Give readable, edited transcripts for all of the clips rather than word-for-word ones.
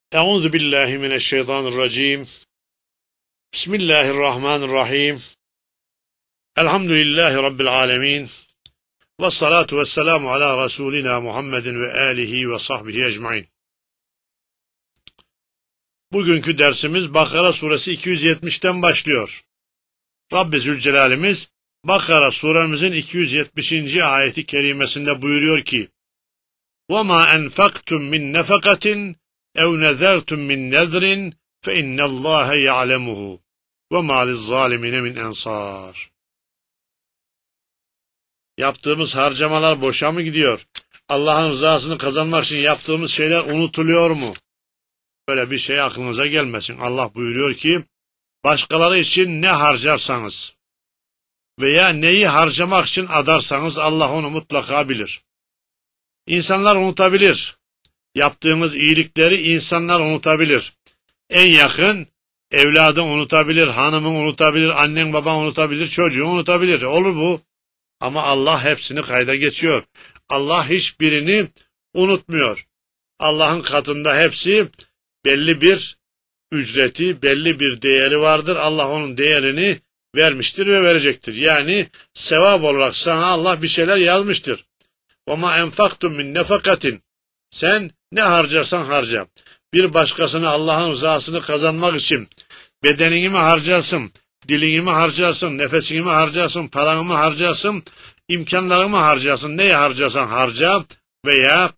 Euzu billahi mineşşeytanirracim. Bismillahirrahmanirrahim. Elhamdülillahi rabbil alamin. Ves salatu vesselamu ala Resulina Muhammedin ve alihi ve sahbihi ecmaîn. Bugünkü dersimiz Bakara suresi 270'ten başlıyor. Rabbi Zülcelal'imiz Bakara suremizin 270. ayeti kerimesinde buyuruyor ki: وَمَا أَنْفَقْتُمْ مِنْ نَفَقَةٍ اَوْ نَذَرْتُمْ مِنْ نَذْرٍ فَاِنَّ اللّٰهَ يَعْلَمُهُ وَمَا لِلظَّالِمِينَ مِنْ اَنْصَارٍ. Yaptığımız harcamalar boşa mı gidiyor? Allah'ın rızasını kazanmak için yaptığımız şeyler unutuluyor mu? Böyle bir şey aklınıza gelmesin. Allah buyuruyor ki, başkaları için ne harcarsanız veya neyi harcamak için adarsanız Allah onu mutlaka bilir. İnsanlar unutabilir. Yaptığımız iyilikleri insanlar unutabilir. En yakın evladın unutabilir, hanımın unutabilir, annen baban unutabilir, çocuğun unutabilir. Olur bu. Ama Allah hepsini kayda geçiyor. Allah hiçbirini unutmuyor. Allah'ın katında hepsi belli bir ücreti, belli bir değeri vardır. Allah onun değerini vermiştir ve verecektir. Yani sevap olarak sana Allah bir şeyler yazmıştır. وَمَا اَنْفَقْتُمْ مِنْ نَفَقَةٍ. Sen ne harcarsan harca. Bir başkasına Allah'ın rızasını kazanmak için bedenini mi harcarsın, dilini mi harcarsın, nefesini mi harcarsın, paranı mı harcarsın, imkanlarını mı harcarsın, neyi harcarsan harca veya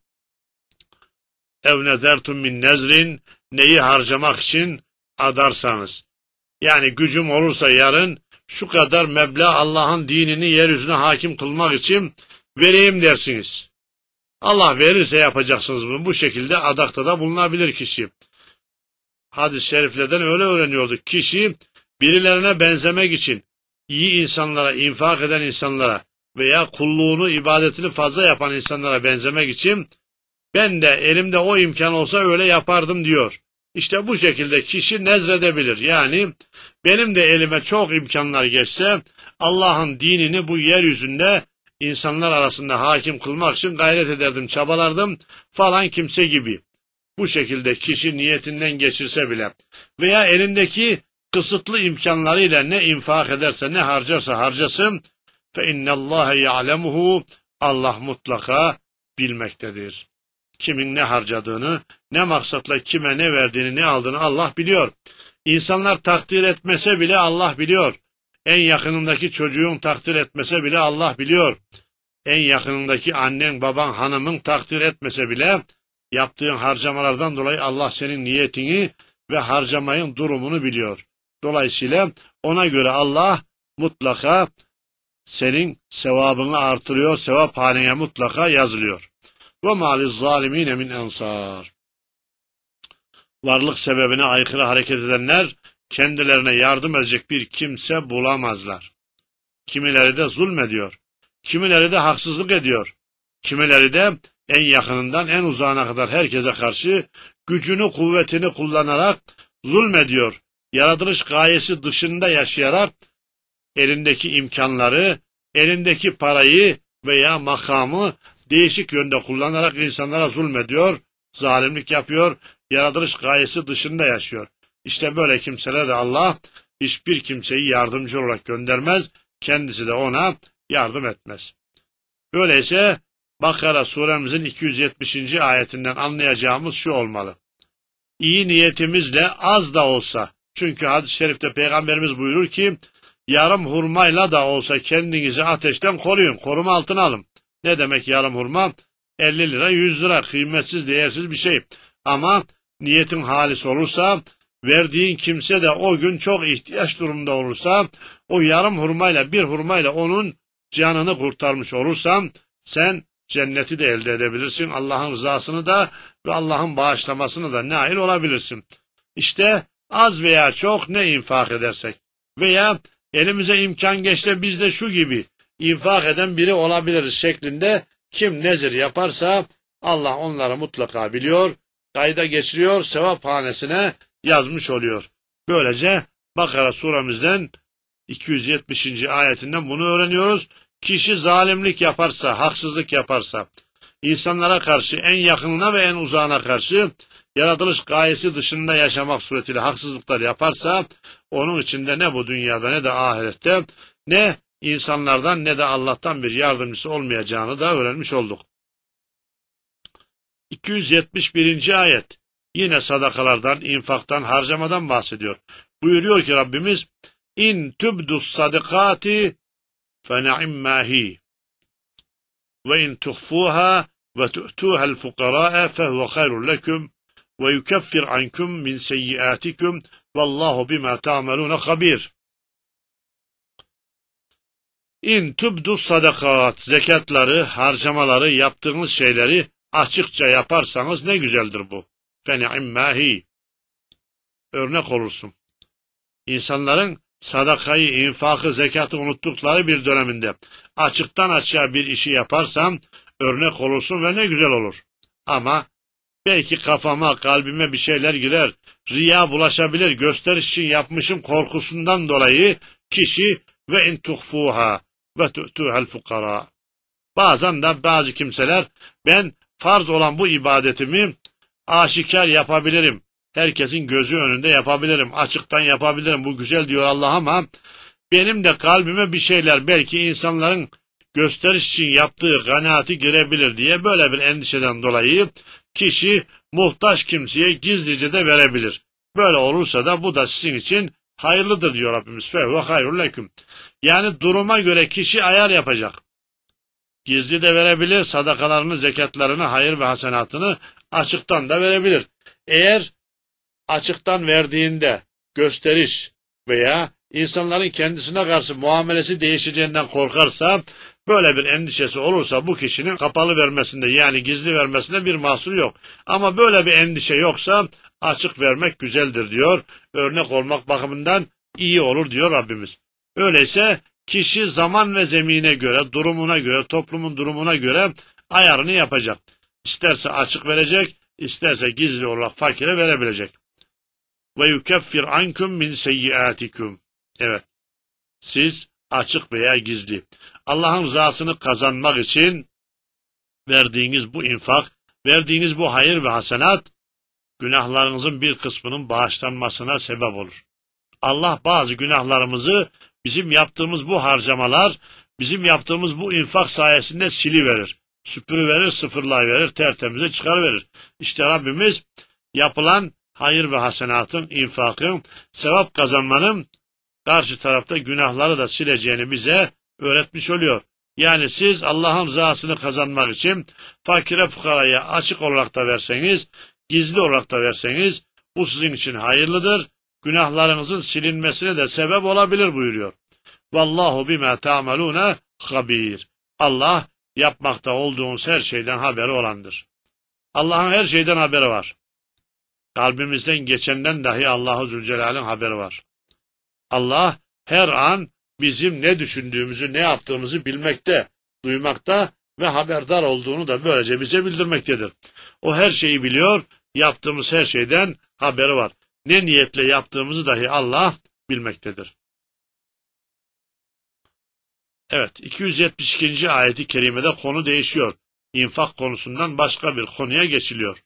اَوْ نَذَرْتُمْ مِنْ نَذْرٍ, neyi harcamak için adarsanız. Yani gücüm olursa yarın şu kadar meblağ Allah'ın dinini yeryüzüne hakim kılmak için vereyim dersiniz. Allah verirse yapacaksınız bunu. Bu şekilde adakta da bulunabilir kişi. Hadis-i şeriflerden öyle öğreniyorduk. Kişi birilerine benzemek için iyi insanlara, infak eden insanlara veya kulluğunu, ibadetini fazla yapan insanlara benzemek için ben de elimde o imkan olsa öyle yapardım diyor. İşte bu şekilde kişi nezredebilir. Yani benim de elime çok imkanlar geçse Allah'ın dinini bu yeryüzünde İnsanlar arasında hakim kılmak için gayret ederdim, çabalardım falan kimse gibi. Bu şekilde kişi niyetinden geçirse bile veya elindeki kısıtlı imkanlarıyla ne infak ederse, ne harcarsa harcasın, فَاِنَّ اللّٰهَ يَعْلَمُهُ, Allah mutlaka bilmektedir. Kimin ne harcadığını, ne maksatla kime ne verdiğini, ne aldığını Allah biliyor. İnsanlar takdir etmese bile Allah biliyor. En yakınındaki çocuğun takdir etmese bile Allah biliyor. En yakınındaki annen, baban, hanımın takdir etmese bile yaptığın harcamalardan dolayı Allah senin niyetini ve harcamayın durumunu biliyor. Dolayısıyla ona göre Allah mutlaka senin sevabını artırıyor, sevap haneye mutlaka yazılıyor. وَمَا لِلظَّالِمِينَ مِنْ اَنْصَارٍ. Varlık sebebine aykırı hareket edenler kendilerine yardım edecek bir kimse bulamazlar. Kimileri de zulmediyor, kimileri de haksızlık ediyor, kimileri de en yakınından en uzağına kadar herkese karşı gücünü, kuvvetini kullanarak zulmediyor. Yaratılış gayesi dışında yaşayarak elindeki imkanları, elindeki parayı veya makamı değişik yönde kullanarak insanlara zulmediyor, zalimlik yapıyor, yaratılış gayesi dışında yaşıyor. İşte böyle kimselere de Allah hiçbir kimseyi yardımcı olarak göndermez, kendisi de ona yardım etmez. Öyleyse Bakara suremizin 270. ayetinden anlayacağımız şu olmalı. İyi niyetimizle az da olsa, çünkü hadis-i şerifte Peygamberimiz buyurur ki, yarım hurmayla da olsa kendinizi ateşten koruyun, koruma altına alın. Ne demek yarım hurma? 50 lira, 100 lira, kıymetsiz, değersiz bir şey. Ama niyetin halis olursa, verdiğin kimse de o gün çok ihtiyaç durumunda olursa, o yarım hurmayla, bir hurmayla onun canını kurtarmış olursan, sen cenneti de elde edebilirsin, Allah'ın rızasını da ve Allah'ın bağışlamasını da nail olabilirsin. İşte az veya çok ne infak edersek veya elimize imkan geçse biz de şu gibi infak eden biri olabiliriz şeklinde kim nezir yaparsa Allah onları mutlaka biliyor, kayda geçiriyor, sevap hanesine yazmış oluyor. Böylece Bakara suremizden 270. ayetinden bunu öğreniyoruz. Kişi zalimlik yaparsa, haksızlık yaparsa, insanlara karşı en yakınına ve en uzağına karşı yaratılış gayesi dışında yaşamak suretiyle haksızlıklar yaparsa, onun içinde ne bu dünyada ne de ahirette ne insanlardan ne de Allah'tan bir yardımcısı olmayacağını da öğrenmiş olduk. 271. ayet yine sadakalardan, infaktan, harcamadan bahsediyor. Buyuruyor ki Rabbimiz, İn tübdus sadikati fe ne'immâhi ve in tuhfuha ve tu'tuha'l fukarâ'e fehuve hayrun leküm ve yukeffir ankum min seyyiatikum vallahu bima ta'malun habir. İn tübdus sadakat, zekatları, harcamaları, yaptığınız şeyleri açıkça yaparsanız ne güzeldir bu. Fe ne'immâhi. Örnek olursun. İnsanların sadakayı, infakı, zekatı unuttukları bir döneminde açıktan açığa bir işi yaparsan örnek olursun ve ne güzel olur. Ama belki kafama, kalbime bir şeyler girer, riya bulaşabilir, gösteriş için yapmışım korkusundan dolayı kişi ve in tuhfuha ve tu'tuha'l fukara. Bazen de bazı kimseler ben farz olan bu ibadetimi aşikar yapabilirim. Herkesin gözü önünde yapabilirim, açıktan yapabilirim, bu güzel diyor Allah ama benim de kalbime bir şeyler belki insanların gösteriş için yaptığı kanaati girebilir diye böyle bir endişeden dolayı kişi muhtaç kimseye gizlice de verebilir. Böyle olursa da bu da sizin için hayırlıdır diyor Rabbimiz. Fehuve hayrun leküm. Yani duruma göre kişi ayar yapacak. Gizli de verebilir, sadakalarını, zekatlarını, hayır ve hasenatını açıktan da verebilir. Eğer açıktan verdiğinde gösteriş veya insanların kendisine karşı muamelesi değişeceğinden korkarsa, böyle bir endişesi olursa bu kişinin kapalı vermesinde yani gizli vermesinde bir mahsur yok. Ama böyle bir endişe yoksa açık vermek güzeldir diyor. Örnek olmak bakımından iyi olur diyor Rabbimiz. Öyleyse kişi zaman ve zemine göre, durumuna göre, toplumun durumuna göre ayarını yapacak. İsterse açık verecek, isterse gizli olarak fakire verebilecek. Ve yukeffir ankum min seyyiatikum. Evet, siz açık veya gizli Allah'ın rızasını kazanmak için verdiğiniz bu infak, verdiğiniz bu hayır ve hasenat günahlarınızın bir kısmının bağışlanmasına sebep olur. Allah bazı günahlarımızı bizim yaptığımız bu harcamalar, bizim yaptığımız bu infak sayesinde siliverir, süpürüverir, sıfırlayıverir, tertemize çıkarıverir. İşte Rabbimiz yapılan hayır ve hasenatın, infakın, sevap kazanmanın karşı tarafta günahları da sileceğini bize öğretmiş oluyor. Yani siz Allah'ın rızasını kazanmak için fakire fukaraya açık olarak da verseniz, gizli olarak da verseniz bu sizin için hayırlıdır. Günahlarınızın silinmesine de sebep olabilir buyuruyor. Vallahu bima ta'maluna habir. Allah yapmakta olduğunuz her şeyden haberi olandır. Allah'ın her şeyden haberi var. Kalbimizden geçenden dahi Allah-u Zülcelal'in haberi var. Allah her an bizim ne düşündüğümüzü, ne yaptığımızı bilmekte, duymakta ve haberdar olduğunu da böylece bize bildirmektedir. O her şeyi biliyor, yaptığımız her şeyden haberi var. Ne niyetle yaptığımızı dahi Allah bilmektedir. Evet, 272. ayeti kerimede konu değişiyor. İnfak konusundan başka bir konuya geçiliyor.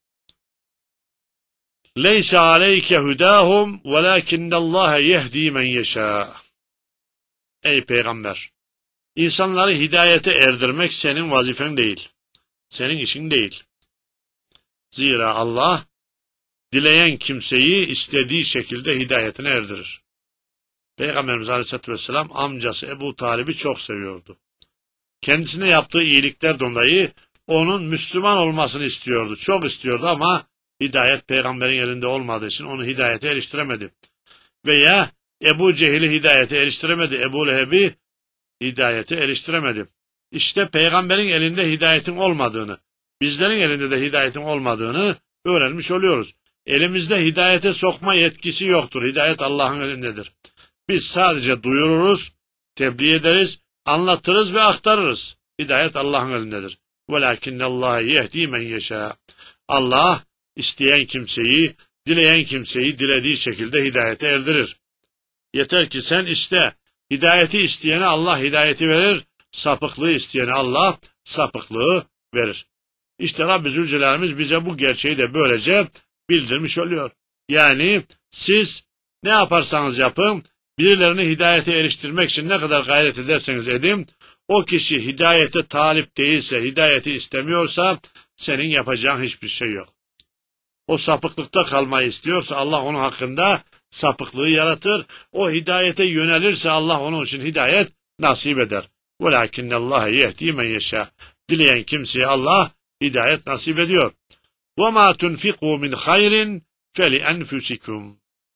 Leysa aleyke hudahum velakinnallaha yehdi men yeşâ. Ey peygamber! İnsanları hidayete erdirmek senin vazifen değil. Senin işin değil. Zira Allah dileyen kimseyi istediği şekilde hidayetine erdirir. Peygamberimiz Aleyhisselatü Vesselam amcası Ebu Talib'i çok seviyordu. Kendisine yaptığı iyilikler dolayı onun Müslüman olmasını istiyordu. Çok istiyordu ama hidayet peygamberin elinde olmadığı için onu hidayete eriştiremedi. Veya Ebu Cehil'i hidayete eriştiremedi. Ebu Leheb'i hidayete eriştiremedi. İşte peygamberin elinde hidayetin olmadığını, bizlerin elinde de hidayetin olmadığını öğrenmiş oluyoruz. Elimizde hidayete sokma yetkisi yoktur. Hidayet Allah'ın elindedir. Biz sadece duyururuz, tebliğ ederiz, anlatırız ve aktarırız. Hidayet Allah'ın elindedir. وَلَاكِنَّ yehdi men yeşâ. Allah isteyen kimseyi, dileyen kimseyi dilediği şekilde hidayete erdirir. Yeter ki sen iste. Hidayeti isteyene Allah hidayeti verir, sapıklığı isteyene Allah sapıklığı verir. İşte Rabbi Zülcelal'imiz bize bu gerçeği de böylece bildirmiş oluyor. Yani siz ne yaparsanız yapın, birilerini hidayete eriştirmek için ne kadar gayret ederseniz edin, o kişi hidayete talip değilse, hidayeti istemiyorsa, senin yapacağın hiçbir şey yok. O sapıklıkta kalmayı istiyorsa Allah onun hakkında sapıklığı yaratır. O hidayete yönelirse Allah onun için hidayet nasip eder. وَلَاكِنَّ اللّٰهَ يَهْدِي مَنْ يَشَاءُ. Dileyen kimseye Allah hidayet nasip ediyor. وَمَا تُنْفِقُوا مِنْ خَيْرٍ فَلِأَنْفُسِكُمْ.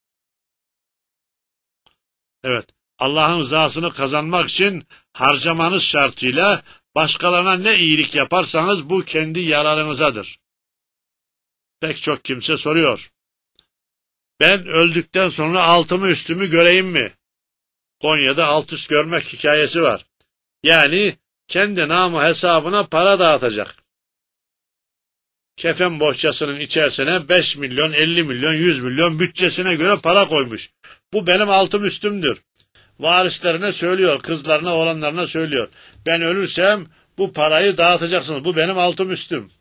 Evet, Allah'ın rızasını kazanmak için harcamanız şartıyla başkalarına ne iyilik yaparsanız bu kendi yararınızadır. Pek çok kimse soruyor. Ben öldükten sonra altımı üstümü göreyim mi? Konya'da alt üst görmek hikayesi var. Yani kendi namı hesabına para dağıtacak. Kefen bohçasının içerisine 5 milyon, 50 milyon, 100 milyon bütçesine göre para koymuş. Bu benim altım üstümdür. Varislerine söylüyor, kızlarına, oğlanlarına söylüyor. Ben ölürsem bu parayı dağıtacaksınız. Bu benim altım üstüm.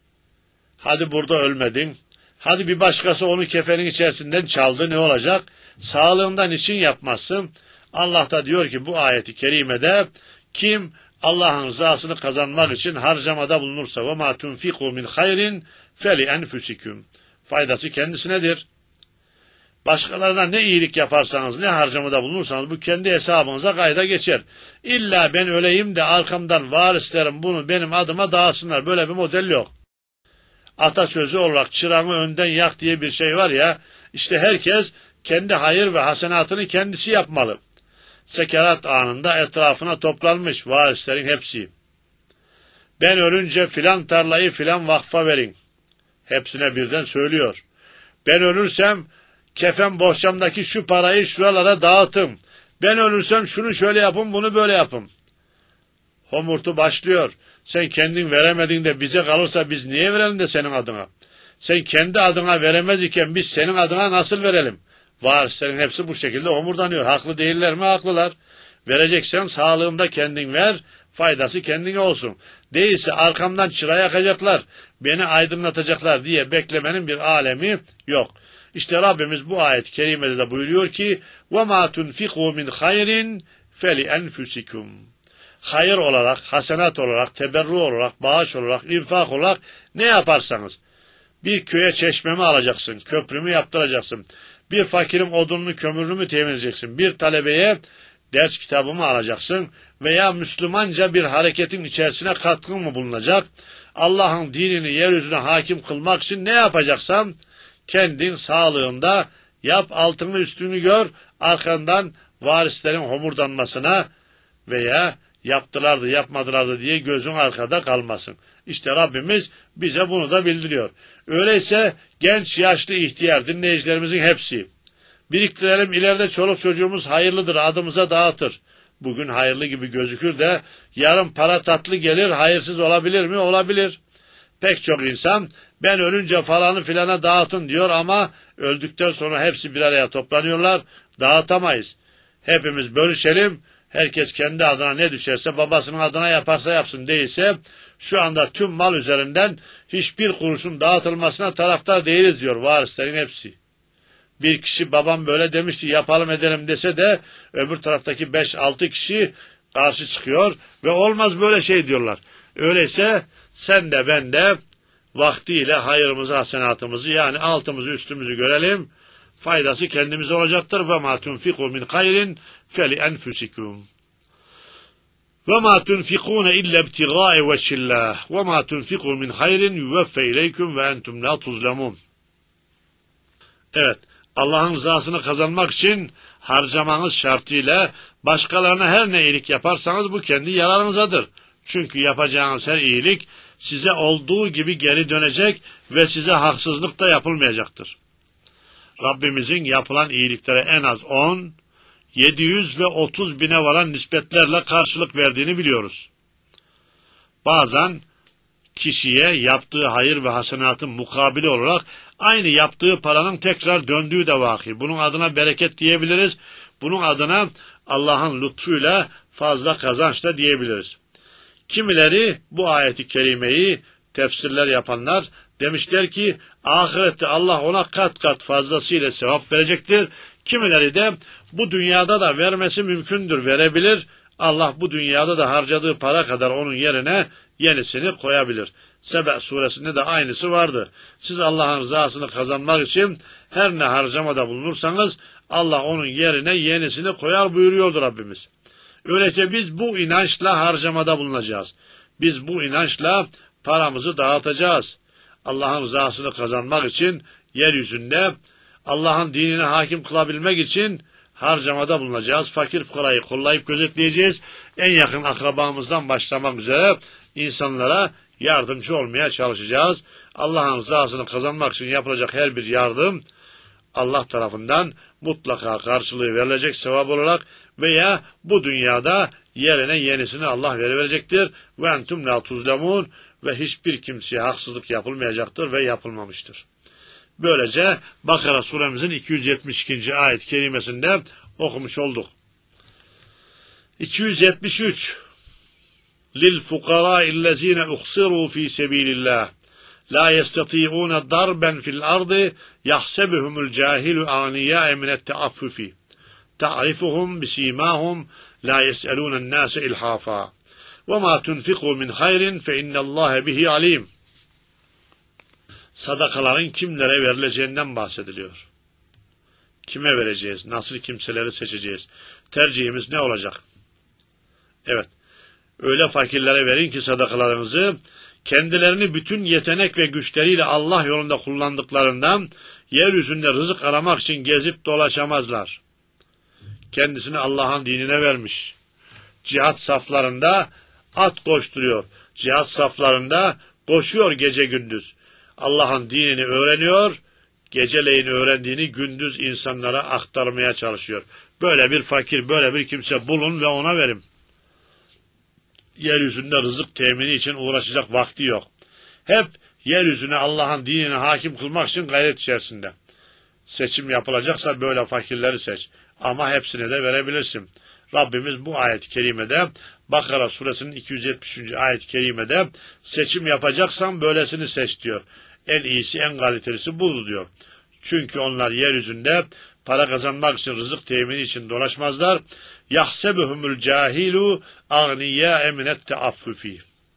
Hadi burada ölmedin. Hadi bir başkası onu kefenin içerisinden çaldı, ne olacak? Sağlığından için yapmazsın. Allah da diyor ki bu ayeti kerimede, kim Allah'ın rızasını kazanmak için harcamada bulunursa وَمَا تُنْفِقُوا مِنْ خَيْرٍ فَلِأَنْفُسِكُمْ. Faydası kendisinedir. Başkalarına ne iyilik yaparsanız, ne harcamada bulunursanız bu kendi hesabınıza kayda geçer. İlla ben öleyim de arkamdan varislerim bunu benim adıma dağıtsınlar. Böyle bir model yok. Atasözü olarak çırağını önden yak diye bir şey var ya, işte herkes kendi hayır ve hasenatını kendisi yapmalı. Sekerat anında etrafına toplanmış varislerin hepsi. Ben ölünce filan tarlayı filan vakfa verin. Hepsine birden söylüyor. Ben ölürsem kefen bohçamdaki şu parayı şuralara dağıtın. Ben ölürsem şunu şöyle yapın, bunu böyle yapın. Homurtu başlıyor. Sen kendin veremedin de bize kalırsa biz niye verelim de senin adına? Sen kendi adına veremez iken biz senin adına nasıl verelim? Varislerin hepsi bu şekilde homurdanıyor. Haklı değiller mi? Haklılar. Vereceksen sağlığında kendin ver, faydası kendine olsun. Değilse arkamdan çıra yakacaklar, beni aydınlatacaklar diye beklemenin bir alemi yok. İşte Rabbimiz bu ayet-i kerimede de buyuruyor ki وَمَا تُنْفِقُوا مِنْ خَيْرٍ فَلِأَنْفُسِكُمْ. Hayır olarak, hasenat olarak, teberru olarak, bağış olarak, infak olarak ne yaparsanız, bir köye çeşmemi alacaksın, köprümü yaptıracaksın, bir fakirin odununu, kömürünü mü temin edeceksin, bir talebeye ders kitabımı alacaksın veya Müslümanca bir hareketin içerisine katkın mı bulunacak, Allah'ın dinini yeryüzüne hakim kılmak için ne yapacaksan, kendin sağlığında yap, altını üstünü gör, arkandan varislerin homurdanmasına veya yaptılardı yapmadılardı diye gözün arkada kalmasın. İşte Rabbimiz bize bunu da bildiriyor. Öyleyse genç, yaşlı, ihtiyar dinleyicilerimizin hepsi biriktirelim, ileride çoluk çocuğumuz hayırlıdır, adımıza dağıtır. Bugün hayırlı gibi gözükür de yarın para tatlı gelir, hayırsız olabilir mi? Olabilir. Pek çok insan ben ölünce falanı filana dağıtın diyor ama öldükten sonra hepsi bir araya toplanıyorlar. Dağıtamayız. Hepimiz bölüşelim. Herkes kendi adına ne düşerse babasının adına yaparsa yapsın, değilse şu anda tüm mal üzerinden hiçbir kuruşun dağıtılmasına taraftar değiliz diyor varislerin hepsi. Bir kişi babam böyle demişti yapalım edelim dese de öbür taraftaki 5-6 kişi karşı çıkıyor ve olmaz böyle şey diyorlar. Öyleyse sen de ben de vaktiyle hayırımızı, hasenatımızı yani altımızı üstümüzü görelim. Faydası kendimize olacaktır. وَمَا تُنْفِقُوا مِنْ خَيْرٍ فَلِأَنْفُسِكُمْ وَمَا تُنْفِقُونَ إِلَّا ابْتِغَاءَ وَجْهِ اللّٰهِ وَمَا تُنْفِقُوا مِنْ خَيْرٍ يُوَفَّ إِلَيْكُمْ وَاَنْتُمْ لَا تُظْلَمُونَ. Evet, Allah'ın rızasını kazanmak için harcamanız şartıyla başkalarına her ne iyilik yaparsanız bu kendi yararınızadır. Çünkü yapacağınız her iyilik size olduğu gibi geri dönecek ve size haksızlık da yapılmayacaktır. Rabbimizin yapılan iyiliklere en az 10, 700 ve 30 bine varan nispetlerle karşılık verdiğini biliyoruz. Bazen kişiye yaptığı hayır ve hasenatın mukabili olarak aynı yaptığı paranın tekrar döndüğü de vaki. Bunun adına bereket diyebiliriz. Bunun adına Allah'ın lütfuyla fazla kazanç da diyebiliriz. Kimileri bu ayeti kerimeyi tefsirler yapanlar Demişler ki ahirette Allah ona kat kat fazlasıyla sevap verecektir. Kimileri de bu dünyada da vermesi mümkündür, verebilir. Allah bu dünyada da harcadığı para kadar onun yerine yenisini koyabilir. Sebe suresinde de aynısı vardı. Siz Allah'ın rızasını kazanmak için her ne harcamada bulunursanız Allah onun yerine yenisini koyar buyuruyordu Rabbimiz. Öyleyse biz bu inançla harcamada bulunacağız. Biz bu inançla paramızı dağıtacağız. Allah'ın rızasını kazanmak için yeryüzünde Allah'ın dinine hakim kılabilmek için harcamada bulunacağız. Fakir fukarayı kollayıp gözetleyeceğiz. En yakın akrabamızdan başlamak üzere insanlara yardımcı olmaya çalışacağız. Allah'ın rızasını kazanmak için yapılacak her bir yardım Allah tarafından mutlaka karşılığı verilecek sevap olarak veya bu dünyada yerine yenisini Allah verecektir. Ve entum la tuzlemun ve hiçbir kimseye haksızlık yapılmayacaktır ve yapılmamıştır. Böylece Bakara suremizin 272. ayet-i kerimesinde okumuş olduk. 273 Lil fukara'illezine uhsiru fi sebilillah la yestati'un darben fil ardı yahsebuhumul cahilu aniya minet taaffufi ta'rifuhum bisimahum la yes'alun nas ilhafa ve ma tunfiqu min hayrin fe innallaha bihi alim. Sadakaların kimlere verileceğinden bahsediliyor. Kime vereceğiz? Nasıl kimseleri seçeceğiz? Tercihimiz ne olacak? Evet, öyle fakirlere verin ki sadakalarınızı, kendilerini bütün yetenek ve güçleriyle Allah yolunda kullandıklarından yeryüzünde rızık aramak için gezip dolaşamazlar. Kendisini Allah'ın dinine vermiş. Cihat saflarında at koşturuyor. Cihat saflarında koşuyor gece gündüz. Allah'ın dinini öğreniyor, geceleyin öğrendiğini gündüz insanlara aktarmaya çalışıyor. Böyle bir fakir, böyle bir kimse bulun ve ona verin. Yeryüzünde rızık temini için uğraşacak vakti yok. Hep yeryüzüne Allah'ın dinine hakim kılmak için gayret içerisinde. Seçim yapılacaksa böyle fakirleri seç. Ama hepsine de verebilirsin. Rabbimiz bu ayet-i kerimede, Bakara suresinin 273. ayet-i kerimede seçim yapacaksan böylesini seç diyor. En iyisi, en kalitelisi budur diyor. Çünkü onlar yeryüzünde para kazanmak için, rızık temini için dolaşmazlar. Yahsebuhumul cahilu agniya minet taaffufi.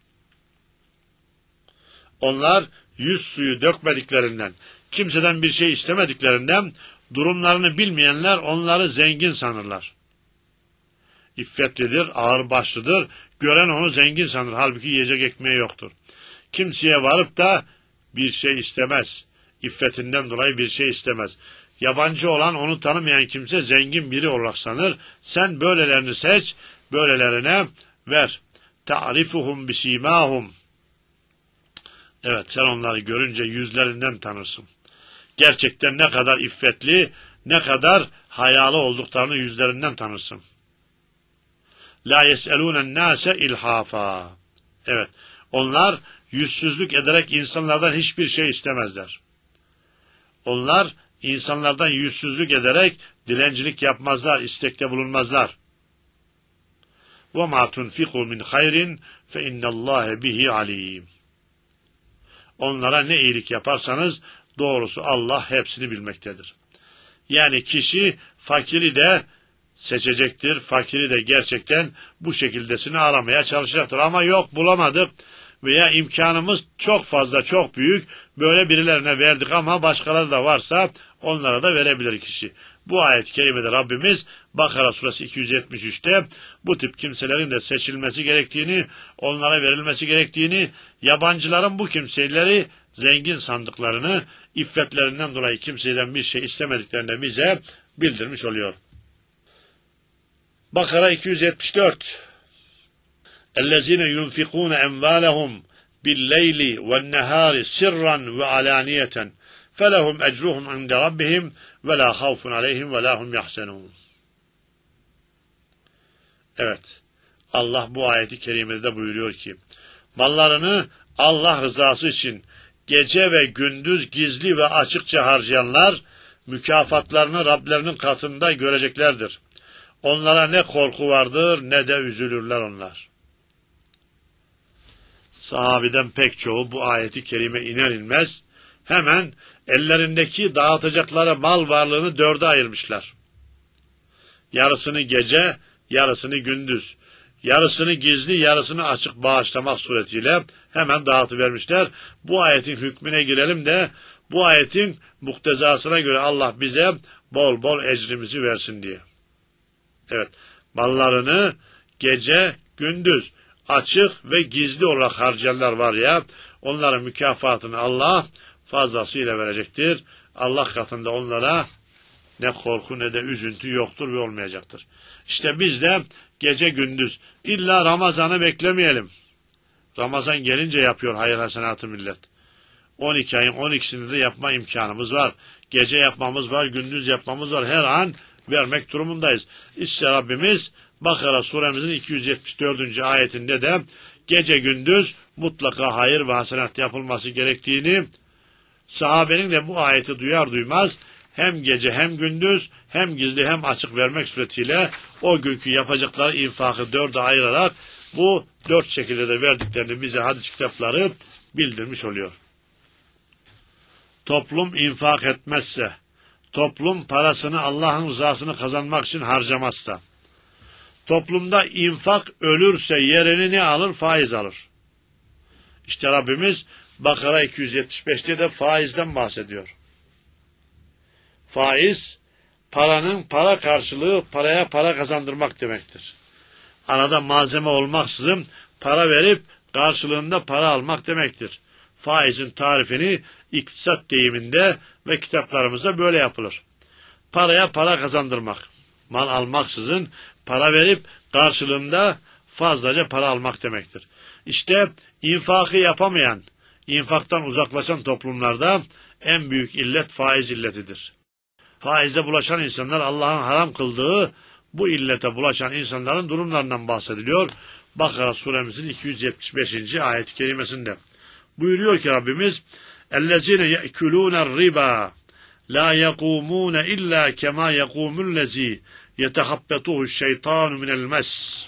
Onlar yüz suyu dökmediklerinden, kimseden bir şey istemediklerinden, durumlarını bilmeyenler onları zengin sanırlar. İffetlidir, ağırbaşlıdır, gören onu zengin sanır, halbuki yiyecek ekmeği yoktur. Kimseye varıp da bir şey istemez, iffetinden dolayı bir şey istemez. Yabancı olan, onu tanımayan kimse zengin biri olarak sanır. Sen böylelerini seç, böylelerine ver. Ta'rifuhum bisimahum. Evet, sen onları görünce yüzlerinden tanırsın. Gerçekten ne kadar iffetli, ne kadar hayalı olduklarını yüzlerinden tanırsın. La yes'elûnen nâse ilhafa. Evet, onlar yüzsüzlük ederek insanlardan hiçbir şey istemezler. Onlar insanlardan yüzsüzlük ederek dilencilik yapmazlar, istekte bulunmazlar. وَمَا تُنْفِقُوا مِنْ خَيْرٍ فَاِنَّ اللّٰهَ بِهِ عَلِيمٌ. Onlara ne iyilik yaparsanız doğrusu Allah hepsini bilmektedir. Yani kişi fakiri de seçecektir, fakiri de gerçekten bu şekildesini aramaya çalışacaktır. Ama yok, bulamadık veya imkanımız çok fazla, çok büyük, böyle birilerine verdik ama başkaları da varsa onlara da verebilir kişi. Bu ayet-i kerimede Rabbimiz Bakara suresi 273'te bu tip kimselerin de seçilmesi gerektiğini, onlara verilmesi gerektiğini, yabancıların bu kimseleri zengin sandıklarını, iffetlerinden dolayı kimseden bir şey istemediklerini bize bildirmiş oluyor. Bakara 274 اَلَّذِينَ يُنْفِقُونَ اَنْوَالَهُمْ بِالْلَيْلِ وَالنَّهَارِ سِرًّا وَعَلَانِيَةً فَلَهُمْ اَجْرُهُمْ عِنْدَ رَبِّهِمْ وَلَا خَوْفٌ عَلَيْهِمْ وَلَا هُمْ يَحْزَنُونَ. Evet, Allah bu ayeti kerimede buyuruyor ki, mallarını Allah rızası için gece ve gündüz gizli ve açıkça harcayanlar, mükafatlarını Rablerinin katında göreceklerdir. Onlara ne korku vardır ne de üzülürler onlar. Sahabeden pek çoğu bu ayeti kerime iner inmez hemen ellerindeki dağıtacakları mal varlığını dörde ayırmışlar. Yarısını gece, yarısını gündüz, yarısını gizli, yarısını açık bağışlamak suretiyle hemen dağıtıvermişler. Bu ayetin hükmüne girelim de bu ayetin muktezasına göre Allah bize bol bol ecrimizi versin diye. Evet, mallarını gece, gündüz, açık ve gizli olarak harcayanlar var ya, onların mükafatını Allah fazlasıyla verecektir. Allah katında onlara ne korku ne de üzüntü yoktur ve olmayacaktır. İşte biz de gece gündüz illa Ramazan'ı beklemeyelim. Ramazan gelince yapıyor hayır hasenatı millet. 12 ayın 12'sini de yapma imkanımız var. Gece yapmamız var, gündüz yapmamız var. Her an vermek durumundayız. İşte Rabbimiz Bakara suremizin 274. ayetinde de gece gündüz mutlaka hayır ve hasenat yapılması gerektiğini, sahabenin de bu ayeti duyar duymaz hem gece hem gündüz hem gizli hem açık vermek suretiyle o günkü yapacakları infakı dörde ayırarak bu dört şekilde de verdiklerini bize hadis kitapları bildirmiş oluyor. Toplum infak etmezse, toplum parasını Allah'ın rızasını kazanmak için harcamazsa, toplumda infak ölürse yerini ne alır? Faiz alır. İşte Rabbimiz Bakara 275'te de faizden bahsediyor. Faiz, paranın para karşılığı paraya para kazandırmak demektir. Arada malzeme olmaksızın para verip karşılığında para almak demektir. Faizin tarifini iktisat deyiminde ve kitaplarımızda böyle yapılır. Paraya para kazandırmak, mal almaksızın para verip karşılığında fazlaca para almak demektir. İşte infakı yapamayan, infaktan uzaklaşan toplumlarda en büyük illet faiz illetidir. Faize bulaşan insanlar Allah'ın haram kıldığı bu illete bulaşan insanların durumlarından bahsediliyor. Bakara suremizin 275. ayet-i kerimesinde. Buyuruyor ki Rabbimiz اَلَّذِينَ يَأْكُلُونَ الرِّبَا لَا يَقُومُونَ إِلَّا كَمَا يَقُومُ الَّذ۪ي يَتَحَبَّتُهُ الشَّيْطَانُ مِنَ الْمَسِّ.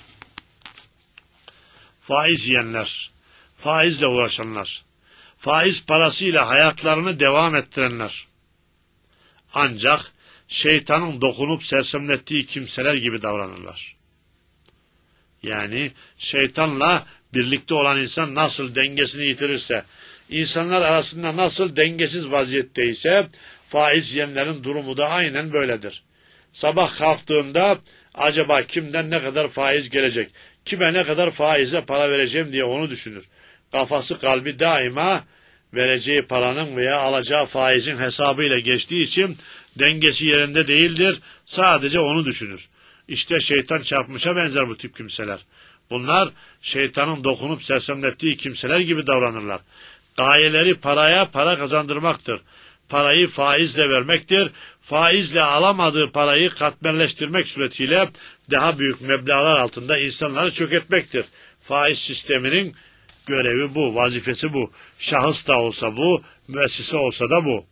Faiz yiyenler, faizle uğraşanlar, faiz parasıyla hayatlarını devam ettirenler, ancak şeytanın dokunup sersemlettiği kimseler gibi davranırlar. Yani şeytanla birlikte olan insan nasıl dengesini yitirirse, insanlar arasında nasıl dengesiz vaziyetteyse, faiz yiyenlerin durumu da aynen böyledir. Sabah kalktığında acaba kimden ne kadar faiz gelecek, kime ne kadar faize para vereceğim diye onu düşünür. Kafası kalbi daima vereceği paranın veya alacağı faizin hesabıyla geçtiği için dengesi yerinde değildir, sadece onu düşünür. İşte şeytan çarpmışa benzer bu tip kimseler. Bunlar şeytanın dokunup sersemlettiği kimseler gibi davranırlar. Gayeleri paraya para kazandırmaktır. Parayı faizle vermektir. Faizle alamadığı parayı katmerleştirmek suretiyle daha büyük meblağlar altında insanları çökertmektir. Faiz sisteminin görevi bu, vazifesi bu. Şahıs da olsa bu, müessese olsa da bu.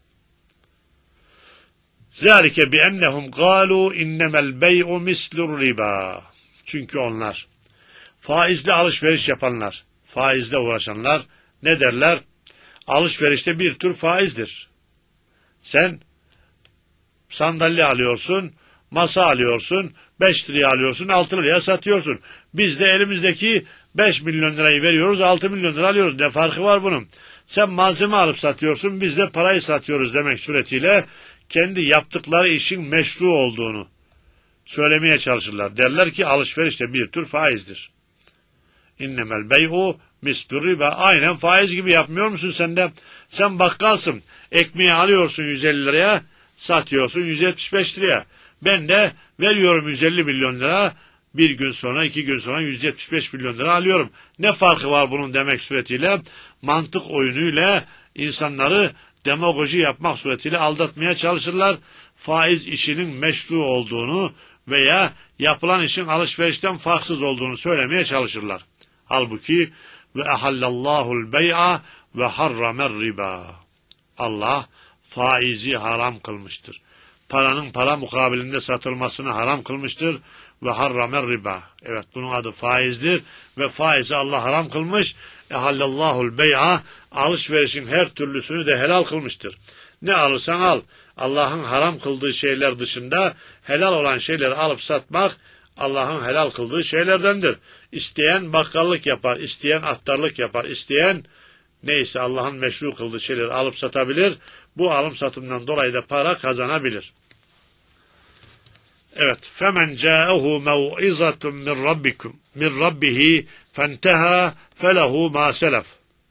ذَٰلِكَ بِأَنَّهُمْ قَالُوا اِنَّمَا الْبَيْءُ مِسْلُ الرِّبَا. Çünkü onlar, faizle alışveriş yapanlar, faizle uğraşanlar ne derler? Alışverişte bir tür faizdir. Sen sandalye alıyorsun, masa alıyorsun, 5 liraya alıyorsun, 6 liraya satıyorsun. Biz de elimizdeki 5 milyon lirayı veriyoruz, 6 milyon lira alıyoruz. Ne farkı var bunun? Sen malzeme alıp satıyorsun, biz de parayı satıyoruz demek suretiyle kendi yaptıkları işin meşru olduğunu söylemeye çalışırlar. Derler ki alışverişte bir tür faizdir. İnnemel bey'u mislur riba. Aynen faiz gibi yapmıyor musun sen de? Sen bakkalsın. Ekmeği alıyorsun 150 liraya, satıyorsun 175 liraya. Ben de veriyorum 150 milyon lira. Bir gün sonra, 2 gün sonra 175 milyon lira alıyorum. Ne farkı var bunun demek suretiyle? Mantık oyunuyla insanları demagoji yapmak suretiyle aldatmaya çalışırlar. Faiz işinin meşru olduğunu veya yapılan işin alışverişten farksız olduğunu söylemeye çalışırlar. Halbuki ve ahallallahul bey'a ve harramer riba. Allah faizi haram kılmıştır. Paranın para mukabilinde satılmasını haram kılmıştır ve harramer riba. Evet, bunun adı faizdir ve faizi Allah haram kılmış. Ehallallahul bey'a, alışverişin her türlüsünü de helal kılmıştır. Ne alırsan al. Allah'ın haram kıldığı şeyler dışında helal olan şeyleri alıp satmak Allah'ın helal kıldığı şeylerdendir. İsteyen bakkallık yapar, isteyen attarlık yapar, isteyen neyse Allah'ın meşru kıldığı şeyleri alıp satabilir. Bu alım satımdan dolayı da para kazanabilir. Evet. فَمَنْ جَاءَهُ مَوْعِظَةٌ مِنْ رَبِّهِ فَانْتَهَا فَلَهُ مَا سَلَفَ.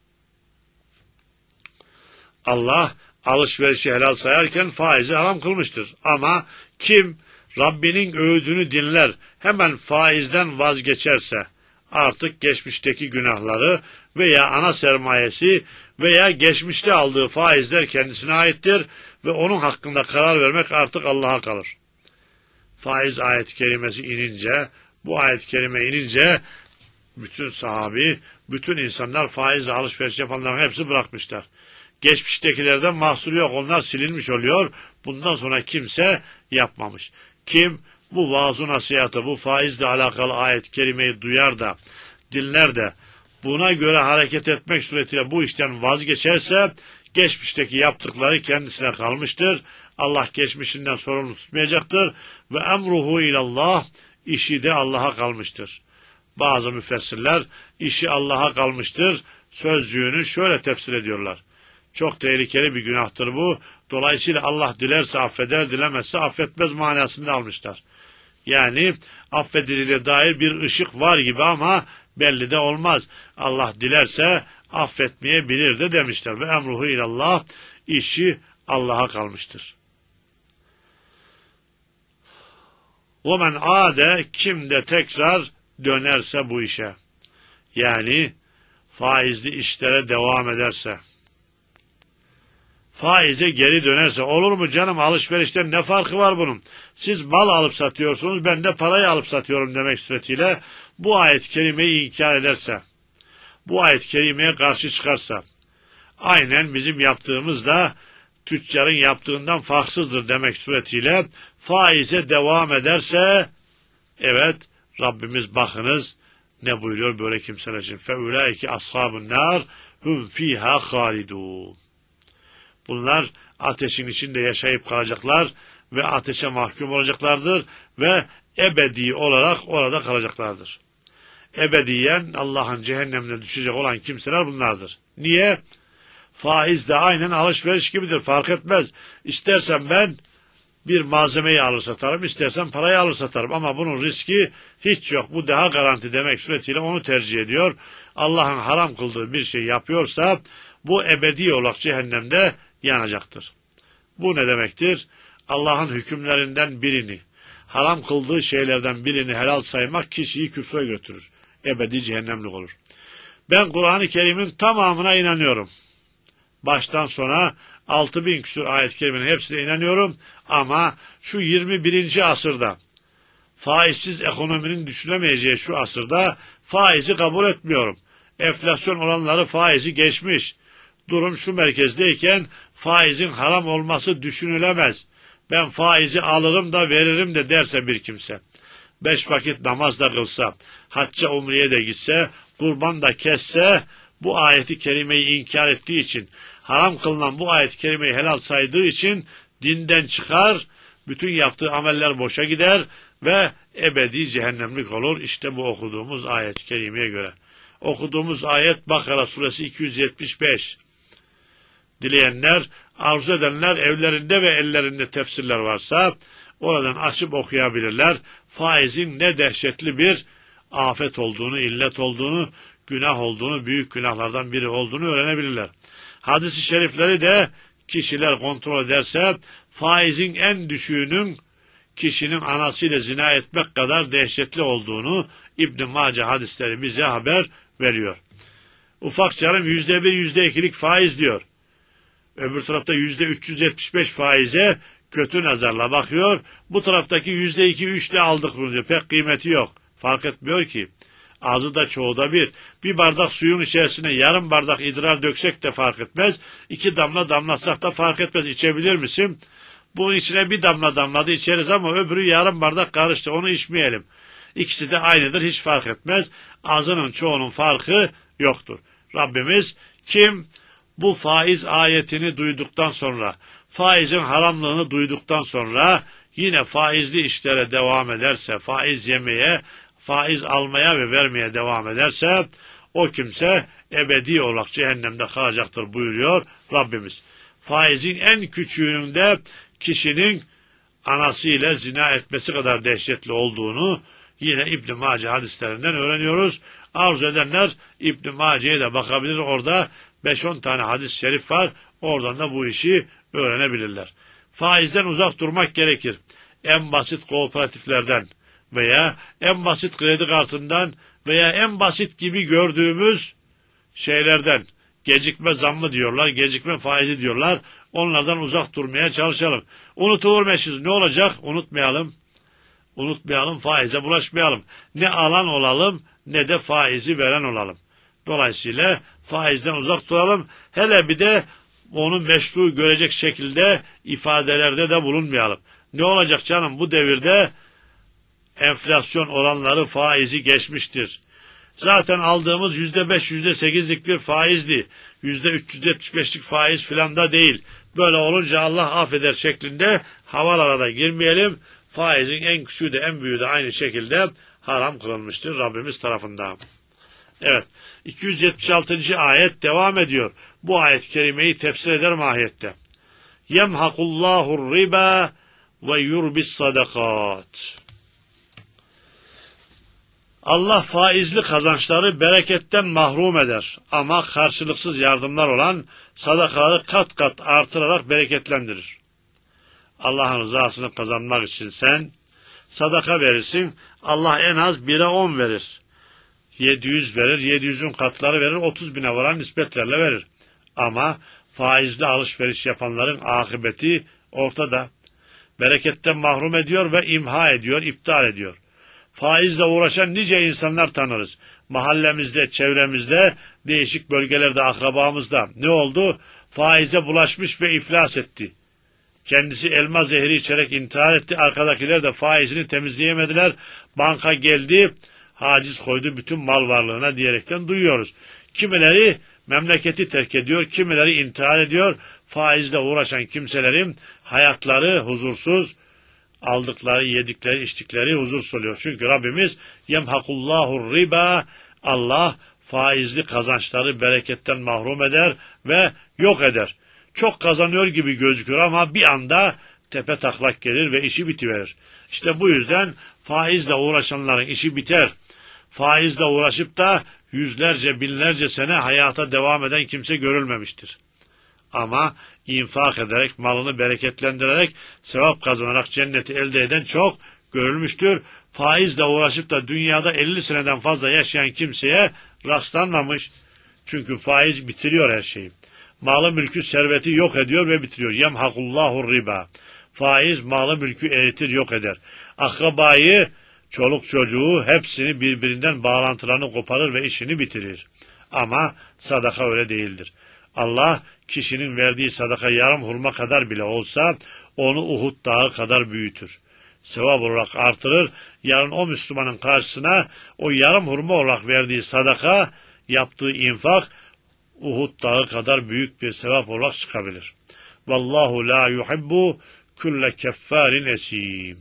Allah alışverişi helal sayarken faizi haram kılmıştır. Ama kim Rabbinin öğüdünü dinler, hemen faizden vazgeçerse artık geçmişteki günahları veya ana sermayesi veya geçmişte aldığı faizler kendisine aittir ve onun hakkında karar vermek artık Allah'a kalır. Faiz ayet-i kerimesi inince, bu ayet-i kerime inince bütün sahabi, bütün insanlar faizle alışveriş yapanların hepsi bırakmışlar. Geçmiştekilerden mahsuru yok, onlar silinmiş oluyor. Bundan sonra kimse yapmamış. Kim bu vaaz-ı nasihatı, bu faizle alakalı ayet-i kerimeyi duyar da, dinler de, buna göre hareket etmek suretiyle bu işten vazgeçerse, geçmişteki yaptıkları kendisine kalmıştır. Allah geçmişinden sorumlu tutmayacaktır. Ve emruhu ilallah, işi de Allah'a kalmıştır. Bazı müfessirler işi Allah'a kalmıştır sözcüğünü şöyle tefsir ediyorlar. Çok tehlikeli bir günahtır bu. Dolayısıyla Allah dilerse affeder, dilemezse affetmez manasında almışlar. Yani affedildiğine dair bir ışık var gibi ama belli de olmaz. Allah dilerse affetmeyebilir de demişler. Ve emruhu ilallah, işi Allah'a kalmıştır. وَمَنْ عَادَ, kim de tekrar dönerse bu işe, yani faizli işlere devam ederse, faize geri dönerse, olur mu canım, alışverişten ne farkı var bunun? Siz mal alıp satıyorsunuz, ben de parayı alıp satıyorum demek suretiyle bu ayet-i kerimeyi inkar ederse, bu ayet-i kerimeye karşı çıkarsa, aynen bizim yaptığımız da tüccarın yaptığından farksızdır demek suretiyle faize devam ederse, evet, Rabbimiz bakınız ne buyuruyor böyle kimseler için. فَاُولَٰئِكِ أَصْحَابُ النَّارِ هُمْ ف۪يهَا خَالِدُونَ. Bunlar ateşin içinde yaşayıp kalacaklar ve ateşe mahkum olacaklardır ve ebedi olarak orada kalacaklardır. Ebediyen Allah'ın cehennemine düşecek olan kimseler bunlardır. Niye? Faiz de aynen alışveriş gibidir, fark etmez. İstersen ben bir malzemeyi alır satarım, istersen parayı alır satarım ama bunun riski hiç yok. Bu daha garanti demek suretiyle onu tercih ediyor. Allah'ın haram kıldığı bir şey yapıyorsa bu ebedi olarak cehennemde yanacaktır. Bu ne demektir? Allah'ın hükümlerinden birini, haram kıldığı şeylerden birini helal saymak kişiyi küfre götürür. Ebedi cehennemlik olur. Ben Kur'an-ı Kerim'in tamamına inanıyorum. Baştan sona 6000 küsur ayet-i kerimenin hepsine inanıyorum ama şu 21. asırda faizsiz ekonominin düşünemeyeceği şu asırda faizi kabul etmiyorum. Enflasyon oranları faizi geçmiş. Durum şu merkezdeyken faizin haram olması düşünülemez. Ben faizi alırım da veririm de derse bir kimse, 5 vakit namaz da kılsa, hacca umreye de gitse, kurban da kesse, bu ayeti kerimeyi inkar ettiği için, haram kılınan bu ayet-i kerimeyi helal saydığı için dinden çıkar, bütün yaptığı ameller boşa gider ve ebedi cehennemlik olur. İşte bu okuduğumuz ayet-i kerimeye göre. Okuduğumuz ayet Bakara suresi 275. Dileyenler, arzu edenler evlerinde ve ellerinde tefsirler varsa oradan açıp okuyabilirler. Faizin ne dehşetli bir afet olduğunu, illet olduğunu, günah olduğunu, büyük günahlardan biri olduğunu öğrenebilirler. Hadis-i şerifleri de kişiler kontrol ederse faizin en düşüğünün kişinin anasıyla zina etmek kadar dehşetli olduğunu İbn-i Mace hadisleri bize haber veriyor. Ufak canım %1, %2'lik faiz diyor. Öbür tarafta %375 faize kötü nazarla bakıyor. Bu taraftaki %2, 3'le aldık bunu diyor. Pek kıymeti yok. Fark etmiyor ki. Azı da çoğu da bir. Bir bardak suyun içerisine yarım bardak idrar döksek de fark etmez. 2 damla damlatsak da fark etmez. İçebilir misin? Bunun içine bir damla damladı içeriz ama öbürü yarım bardak karıştı. Onu içmeyelim. İkisi de aynıdır. Hiç fark etmez. Azının çoğunun farkı yoktur. Rabbimiz kim bu faiz ayetini duyduktan sonra, faizin haramlığını duyduktan sonra yine faizli işlere devam ederse, faiz yemeye, faiz almaya ve vermeye devam ederse, o kimse ebedi olarak cehennemde kalacaktır buyuruyor Rabbimiz. Faizin en küçüğünün de kişinin anasıyla zina etmesi kadar dehşetli olduğunu yine İbn-i Mace hadislerinden öğreniyoruz. Arzu edenler İbn-i Mace'ye de bakabilir. Orada 5-10 tane hadis-i şerif var. Oradan da bu işi öğrenebilirler. Faizden uzak durmak gerekir. En basit kooperatiflerden veya en basit kredi kartından veya en basit gibi gördüğümüz şeylerden, gecikme zammı diyorlar, gecikme faizi diyorlar. Onlardan uzak durmaya çalışalım. Unutuvermişiz. Ne olacak? Unutmayalım, faize bulaşmayalım. Ne alan olalım ne de faizi veren olalım. Dolayısıyla faizden uzak duralım. Hele bir de onu meşru görecek şekilde ifadelerde de bulunmayalım. Ne olacak canım, bu devirde enflasyon oranları faizi geçmiştir. Zaten aldığımız %5, %8'lik bir faizdi. %375'lik faiz filan da değil. Böyle olunca Allah affeder şeklinde havalara da girmeyelim. Faizin en küçüğü de en büyüğü de aynı şekilde haram kılınmıştır Rabbimiz tarafından. Evet, 276. ayet devam ediyor. Bu ayet-i kerimeyi tefsir eder mahiyette. Yemhakullahu riba ve yurbis sadakat. Allah faizli kazançları bereketten mahrum eder ama karşılıksız yardımlar olan sadakaları kat kat artırarak bereketlendirir. Allah'ın rızasını kazanmak için sen sadaka verirsin, Allah en az 1'e 10 verir. 700 verir, 700'ün katları verir, 30 bine varan nispetlerle verir. Ama faizli alışveriş yapanların akıbeti ortada. Bereketten mahrum ediyor ve imha ediyor, iptal ediyor. Faizle uğraşan nice insanlar tanırız. Mahallemizde, çevremizde, değişik bölgelerde, akrabamızda. Ne oldu? Faize bulaşmış ve iflas etti. Kendisi elma zehri içerek intihar etti. Arkadakiler de faizini temizleyemediler. Banka geldi, haciz koydu bütün mal varlığına diyerekten duyuyoruz. Kimileri memleketi terk ediyor, kimileri intihar ediyor. Faizle uğraşan kimselerin hayatları huzursuz, aldıkları, yedikleri, içtikleri huzursuz oluyor. Çünkü Rabbimiz yemhakullahu riba, Allah faizli kazançları bereketten mahrum eder ve yok eder. Çok kazanıyor gibi gözükür ama bir anda tepe taklak gelir ve işi bitiverir. İşte bu yüzden faizle uğraşanların işi biter. Faizle uğraşıp da yüzlerce, binlerce sene hayata devam eden kimse görülmemiştir. Ama infak ederek, malını bereketlendirerek, sevap kazanarak cenneti elde eden çok görülmüştür. Faizle uğraşıp da dünyada 50 seneden fazla yaşayan kimseye rastlanmamış. Çünkü faiz bitiriyor her şeyi. Malı mülkü serveti yok ediyor ve bitiriyor. Yemhakullahu riba. Faiz malı mülkü eritir, yok eder. Akrabayı, çoluk çocuğu hepsini birbirinden bağlantılarını koparır ve işini bitirir. Ama sadaka öyle değildir. Allah kişinin verdiği sadaka yarım hurma kadar bile olsa onu Uhud dağı kadar büyütür. Sevap olarak artırır. Yarın o Müslümanın karşısına o yarım hurma olarak verdiği sadaka, yaptığı infak Uhud dağı kadar büyük bir sevap olarak çıkabilir. Vallahu la yuhibbu kulle keffarin esim.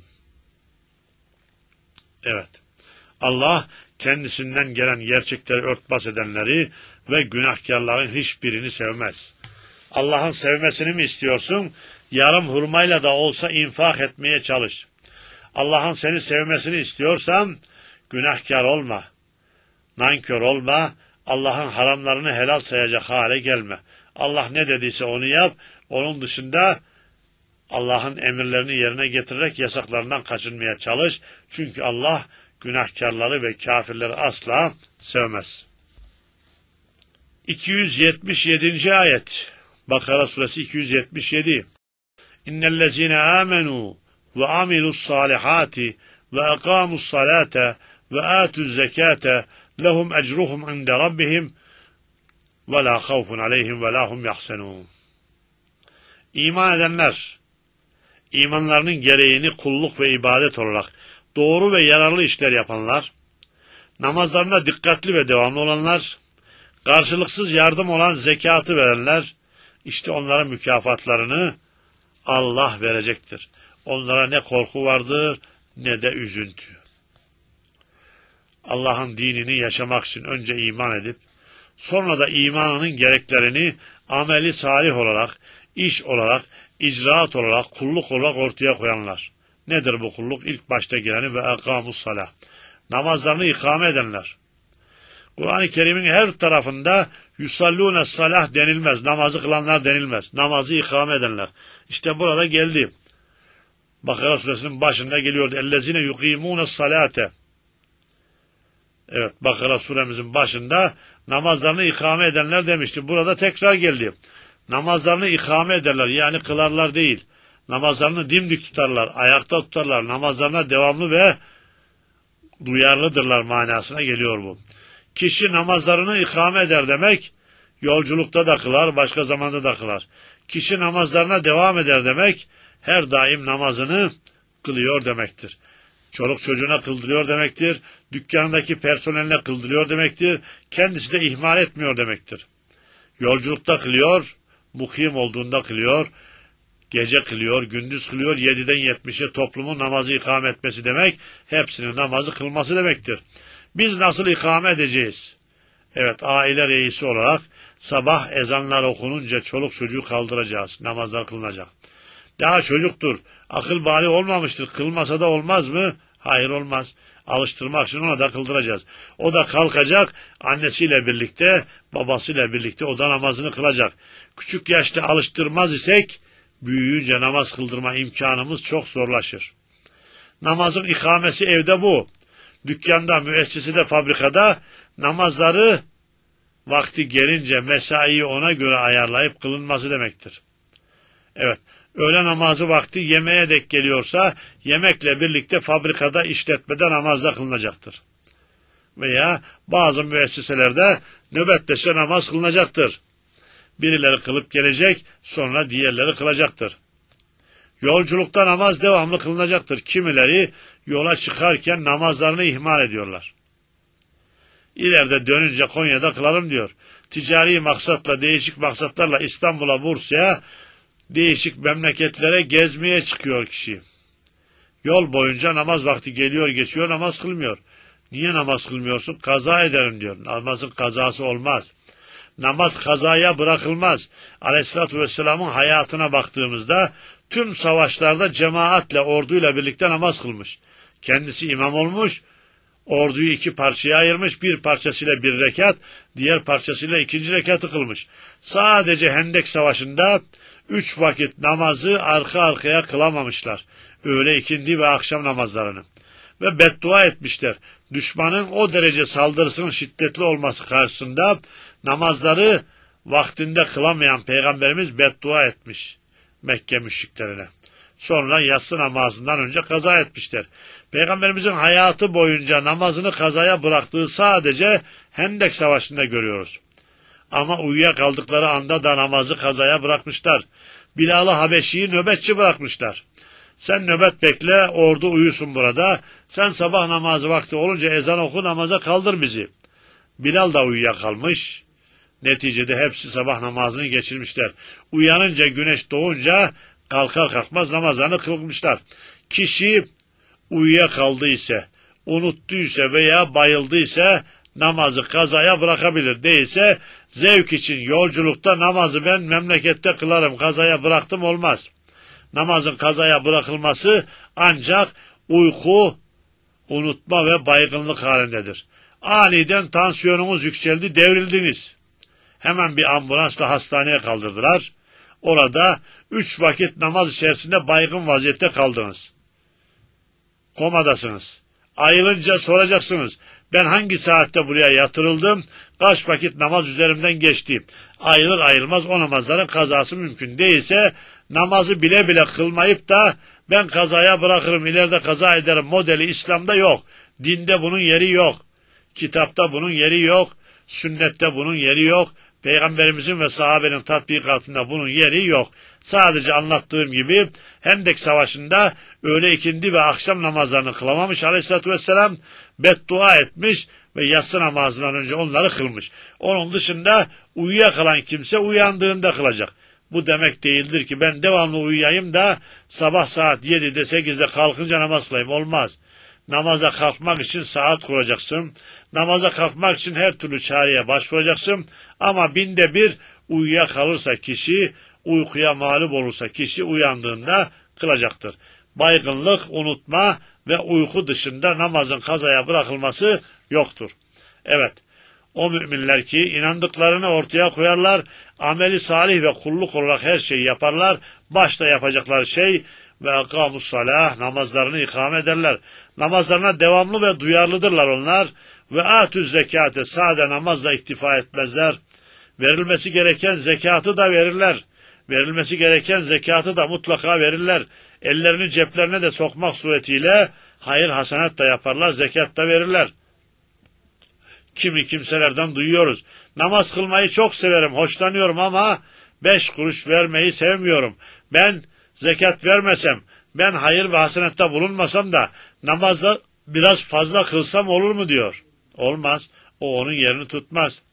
Evet. Allah kendisinden gelen gerçekleri örtbas edenleri ve günahkarların hiçbirini sevmez. Allah'ın sevmesini mi istiyorsun? Yarım hurmayla da olsa infak etmeye çalış. Allah'ın seni sevmesini istiyorsan günahkar olma, nankör olma, Allah'ın haramlarını helal sayacak hale gelme. Allah ne dediyse onu yap, onun dışında Allah'ın emirlerini yerine getirerek yasaklarından kaçınmaya çalış. Çünkü Allah günahkarları ve kafirleri asla sevmez. 277. ayet. Bakara suresi 277. İnnellezine amenu ve amilus salihati ve aqamus salate ve atuz zekate lehum ecruhum inde rabbihim ve la havfun aleyhim ve la hum yahsenun. İman edenler, imanlarının gereğini kulluk ve ibadet olarak doğru ve yararlı işler yapanlar, namazlarına dikkatli ve devamlı olanlar, Karşılıksız yardım olan zekatı verenler, işte onların mükafatlarını Allah verecektir. Onlara ne korku vardır ne de üzüntü. Allah'ın dinini yaşamak için önce iman edip, sonra da imanının gereklerini ameli salih olarak, iş olarak, icraat olarak, kulluk olarak ortaya koyanlar. Nedir bu kulluk? İlk başta geleni ve ekamus salah. Namazlarını ikame edenler. Kur'an-ı Kerim'in her tarafında yusallûne salah denilmez. Namazı kılanlar denilmez. Namazı ikame edenler. İşte burada geldi. Bakara suresinin başında geliyordu. Ellezine yukîmûne salâte. Evet, Bakara suremizin başında namazlarını ikame edenler demişti. Burada tekrar geldi. Namazlarını ikame ederler, yani kılarlar değil. Namazlarını dimdik tutarlar, ayakta tutarlar. Namazlarına devamlı ve duyarlıdırlar manasına geliyor bu. Kişi namazlarını ikame eder demek, yolculukta da kılar, başka zamanda da kılar. Kişi namazlarına devam eder demek, her daim namazını kılıyor demektir. Çoluk çocuğuna kıldırıyor demektir. Dükkanındaki personeline kıldırıyor demektir. Kendisi de ihmal etmiyor demektir. Yolculukta kılıyor, mukim olduğunda kılıyor, gece kılıyor, gündüz kılıyor, 7'den 70'e toplumun namazı ikame etmesi demek, hepsinin namazı kılması demektir. Biz nasıl ikame edeceğiz? Evet, aile reisi olarak sabah ezanlar okununca çoluk çocuğu kaldıracağız, namazlar kılınacak. Daha çocuktur, akıl bali olmamıştır, kılmasa da olmaz mı? Hayır, olmaz. Alıştırmak için ona da kıldıracağız. O da kalkacak, annesiyle birlikte, babasıyla birlikte o da namazını kılacak. Küçük yaşta alıştırmaz isek, büyüyünce namaz kıldırma imkanımız çok zorlaşır. Namazın ikamesi evde bu. Dükkanda, müessesede, fabrikada namazları vakti gelince mesaiyi ona göre ayarlayıp kılınması demektir. Evet, öğle namazı vakti yemeğe dek geliyorsa yemekle birlikte fabrikada, işletmede namazda kılınacaktır. Veya bazı müesseselerde nöbetleşe namaz kılınacaktır. Birileri kılıp gelecek, sonra diğerleri kılacaktır. Yolculukta namaz devamlı kılınacaktır. Kimileri yola çıkarken namazlarını ihmal ediyorlar. İleride dönünce Konya'da kılalım diyor. Ticari maksatla, değişik maksatlarla İstanbul'a, Bursa'ya, değişik memleketlere gezmeye çıkıyor kişi. Yol boyunca namaz vakti geliyor geçiyor, namaz kılmıyor. Niye namaz kılmıyorsun? Kaza ederim diyor. Namazın kazası olmaz. Namaz kazaya bırakılmaz. Aleyhisselatü Vesselam'ın hayatına baktığımızda tüm savaşlarda cemaatle, orduyla birlikte namaz kılmış. Kendisi imam olmuş, orduyu 2 parçaya ayırmış, bir parçasıyla 1 rekat, diğer parçasıyla 2. rekatı kılmış. Sadece Hendek Savaşı'nda 3 vakit namazı arka arkaya kılamamışlar. Öğle, ikindi ve akşam namazlarını. Ve beddua etmişler. Düşmanın o derece saldırısının şiddetli olması karşısında namazları vaktinde kılamayan Peygamberimiz beddua etmiş Mekke müşriklerine. Sonra yatsı namazından önce kaza etmişler. Peygamberimizin hayatı boyunca namazını kazaya bıraktığı sadece Hendek Savaşı'nda görüyoruz. Ama uyuyakaldıkları anda da namazı kazaya bırakmışlar. Bilal-ı Habeşi'yi nöbetçi bırakmışlar. Sen nöbet bekle, ordu uyusun burada. Sen sabah namazı vakti olunca ezan oku, namaza kaldır bizi. Bilal da uyuyakalmış. Neticede hepsi sabah namazını geçirmişler. Uyanınca, güneş doğunca kalkar kalkmaz namazlarını kılmışlar. Kişi uyuyakaldıysa, unuttuysa veya bayıldıysa namazı kazaya bırakabilir. Değilse zevk için yolculukta namazı ben memlekette kılarım, kazaya bıraktım olmaz. Namazın kazaya bırakılması ancak uyku, unutma ve baygınlık halindedir. Aniden tansiyonunuz yükseldi, devrildiniz. Hemen bir ambulansla hastaneye kaldırdılar. Orada 3 vakit namaz içerisinde baygın vaziyette kaldınız. Komadasınız. Ayılınca soracaksınız. Ben hangi saatte buraya yatırıldım? Kaç vakit namaz üzerimden geçti? Ayılır ayılmaz o namazların kazası mümkün değilse namazı bile bile kılmayıp da ben kazaya bırakırım, ileride kaza ederim modeli İslam'da yok. Dinde bunun yeri yok. Kitapta bunun yeri yok. Sünnette bunun yeri yok. Peygamberimizin ve sahabenin tatbikatında bunun yeri yok. Sadece anlattığım gibi Hendek Savaşı'nda öğle, ikindi ve akşam namazlarını kılamamış Aleyhisselatü Vesselam, beddua etmiş, ve yatsı namazından önce onları kılmış. Onun dışında uyuyakalan kimse uyandığında kılacak. Bu demek değildir ki ben devamlı uyuyayım da sabah saat 7'de 8'de kalkınca namaz kılayım. Olmaz. Namaza kalkmak için saat kuracaksın. Namaza kalkmak için her türlü çareye başvuracaksın. Ama binde bir uyuyakalırsa kişi, uykuya mağlup olursa kişi uyandığında kılacaktır. Baygınlık, unutma ve uyku dışında namazın kazaya bırakılması yoktur. Evet, o müminler ki inandıklarını ortaya koyarlar, ameli salih ve kulluk olarak her şeyi yaparlar, başta yapacakları şey ve akamus salah, namazlarını ikame ederler. Namazlarına devamlı ve duyarlıdırlar onlar ve atüz zekate, sade namazla iktifa etmezler. Verilmesi gereken zekatı da verirler. Verilmesi gereken zekatı da mutlaka verirler. Ellerini ceplerine de sokmak suretiyle hayır hasenat da yaparlar, zekat da verirler. Kimi kimselerden duyuyoruz. Namaz kılmayı çok severim, hoşlanıyorum ama 5 kuruş vermeyi sevmiyorum. Ben zekat vermesem, ben hayır ve hasenatta bulunmasam da namazda biraz fazla kılsam olur mu diyor. Olmaz. O onun yerini tutmaz.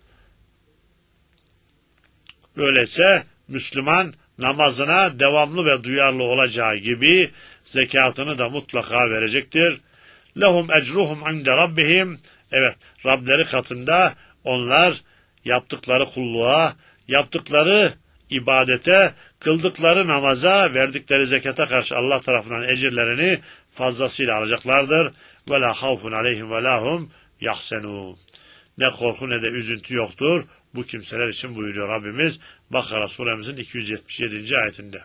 Öyleyse Müslüman namazına devamlı ve duyarlı olacağı gibi zekatını da mutlaka verecektir. Lehum ecruhum inde rabbihim. Evet, Rableri katında onlar yaptıkları kulluğa, yaptıkları ibadete, kıldıkları namaza, verdikleri zekata karşı Allah tarafından ecirlerini fazlasıyla alacaklardır. Ve la havfun aleyhim ve lahum yahsenun. Ne korku ne de üzüntü yoktur bu kimseler için buyuruyor Rabbimiz Bakara suremizin 277. ayetinde.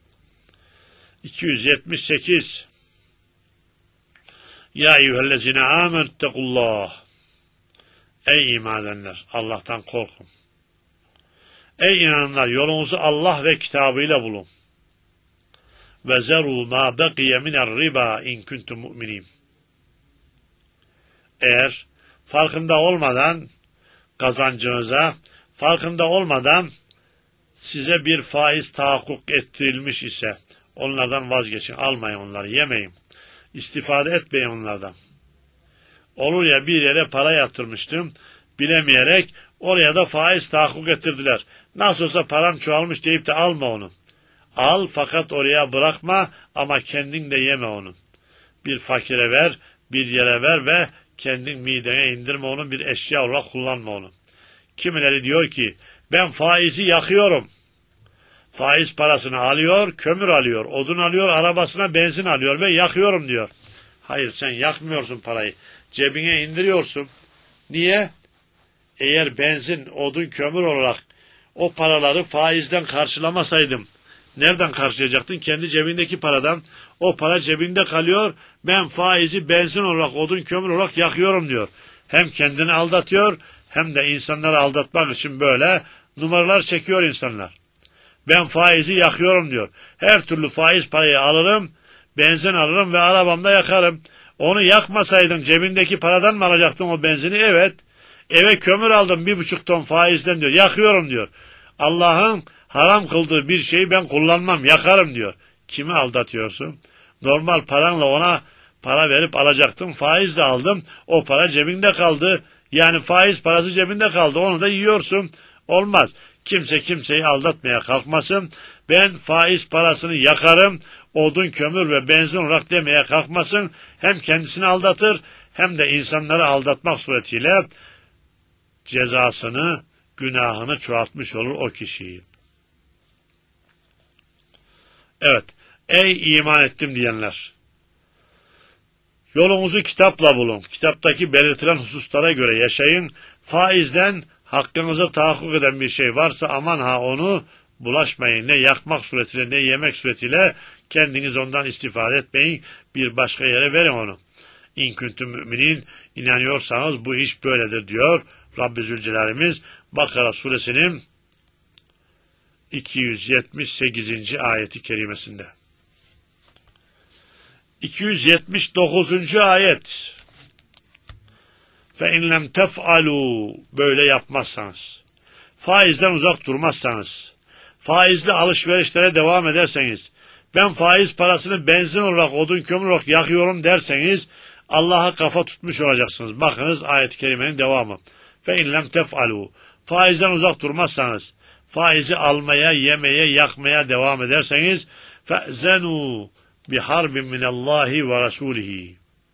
278. Ya eyyühellezine amenüttekullah. Ey iman edenler, Allah'tan korkun. Ey inananlar, yolunuzu Allah ve kitabıyla bulun. Ve zeru ma beqiye miner riba in kuntum mu'minin. Eğer farkında olmadan kazancınıza, farkında olmadan size bir faiz tahakkuk ettirilmiş ise onlardan vazgeçin, almayın onları, yemeyin. İstifade etmeyin onlardan. Olur ya bir yere para yatırmıştım, bilemeyerek oraya da faiz tahakkuk ettirdiler. Nasıl olsa param çoğalmış deyip de alma onu. Al fakat oraya bırakma ama kendin de yeme onu. Bir fakire ver, bir yere ver ve kendin midene indirme onu, bir eşya olarak kullanma onu. Kimileri diyor ki ben faizi yakıyorum. Faiz parasını alıyor, kömür alıyor, odun alıyor, arabasına benzin alıyor ve yakıyorum diyor. Hayır, sen yakmıyorsun parayı. Cebine indiriyorsun. Niye? Eğer benzin, odun, kömür olarak o paraları faizden karşılamasaydım, nereden karşılayacaktın? Kendi cebindeki paradan. O para cebinde kalıyor. Ben faizi benzin olarak, odun, kömür olarak yakıyorum diyor. Hem kendini aldatıyor hem de insanları aldatmak için böyle numaralar çekiyor insanlar. Ben faizi yakıyorum diyor. Her türlü faiz parayı alırım, benzin alırım ve arabamda yakarım. Onu yakmasaydın cebindeki paradan mı alacaktın o benzini? Evet. Eve kömür aldım 1,5 ton faizden diyor. Yakıyorum diyor. Allah'ın haram kıldığı bir şeyi ben kullanmam, yakarım diyor. Kimi aldatıyorsun? Normal paranla ona para verip alacaktım. Faizle aldım. O para cebinde kaldı. Yani faiz parası cebinde kaldı. Onu da yiyorsun. Olmaz. Kimse kimseyi aldatmaya kalkmasın. Ben faiz parasını yakarım, odun, kömür ve benzin olarak demeye kalkmasın. Hem kendisini aldatır hem de insanları aldatmak suretiyle cezasını, günahını çoğaltmış olur o kişiyi. Evet, ey iman ettim diyenler! Yolunuzu kitapla bulun. Kitaptaki belirtilen hususlara göre yaşayın. Faizden hakkınıza tahakkuk eden bir şey varsa aman ha onu bulaşmayın. Ne yakmak suretiyle ne yemek suretiyle kendiniz ondan istifade etmeyin. Bir başka yere verin onu. İn kuntum müminin, inanıyorsanız bu iş böyledir diyor Rabbi Zülcelal'imiz Bakara suresinin 278. ayeti kerimesinde. 279. ayet. فَاِنْ لَمْ تَفْعَلُوا böyle yapmazsanız, faizden uzak durmazsanız, faizli alışverişlere devam ederseniz, ben faiz parasını benzin olarak, odun, kömür olarak yakıyorum derseniz, Allah'a kafa tutmuş olacaksınız. Bakınız ayet-i kerimenin devamı. Fe in lem tef'alu. Faizden uzak durmazsanız, faizi almaya, yemeye, yakmaya devam ederseniz fe'zenu biharbin minallahi ve rasulihi.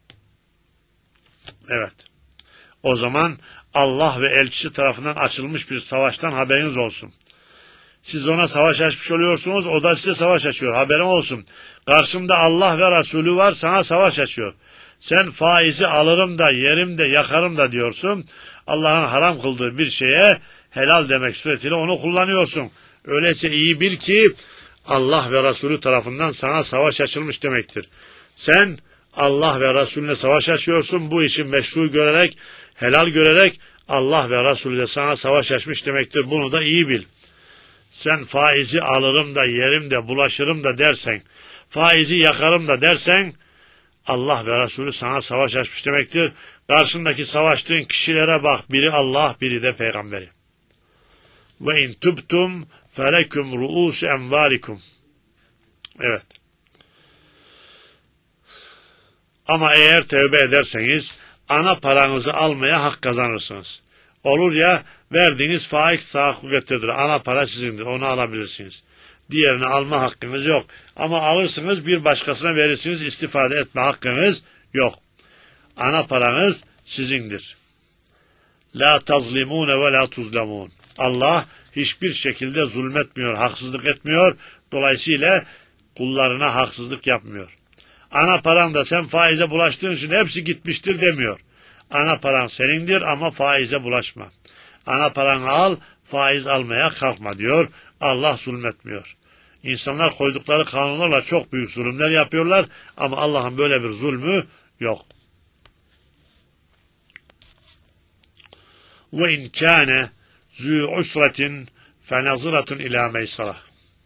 Evet. O zaman Allah ve elçisi tarafından açılmış bir savaştan haberiniz olsun. Siz ona savaş açmış oluyorsunuz, o da size savaş açıyor. Haberin olsun. Karşımda Allah ve Resulü var, sana savaş açıyor. Sen faizi alırım da, yerim de, yakarım da diyorsun. Allah'ın haram kıldığı bir şeye helal demek suretiyle onu kullanıyorsun. Öyleyse iyi bil ki Allah ve Resulü tarafından sana savaş açılmış demektir. Sen Allah ve Resulüne savaş açıyorsun. Bu işi meşru görerek, helal görerek Allah ve Resulü de sana savaş açmış demektir. Bunu da iyi bil. Sen faizi alırım da, yerim de, bulaşırım da dersen, faizi yakarım da dersen, Allah ve Resulü sana savaş açmış demektir. Karşındaki savaştığın kişilere bak. Biri Allah, biri de peygamberi. Ve in tubtum felekum ru'us emvalikum. Evet. Ama eğer tevbe ederseniz ana paranızı almaya hak kazanırsınız. Olur ya verdiğiniz faiz tahakkuk getirdir. Ana para sizindir. Onu alabilirsiniz. Diğerini alma hakkınız yok. Ama alırsınız bir başkasına verirsiniz. İstifade etme hakkınız yok. Ana paranız sizindir. La tazlimune ve la tuzlamun. Allah hiçbir şekilde zulmetmiyor, haksızlık etmiyor. Dolayısıyla kullarına haksızlık yapmıyor. Ana paran da sen faize bulaştığın için hepsi gitmiştir demiyor. Ana paran senindir ama faize bulaşma. Ana paranı al, faiz almaya kalkma diyor. Allah zulmetmiyor. İnsanlar koydukları kanunlarla çok büyük zulümler yapıyorlar ama Allah'ın böyle bir zulmü yok. Ve in kâne zû usratin fenazıratun ilâ meysara.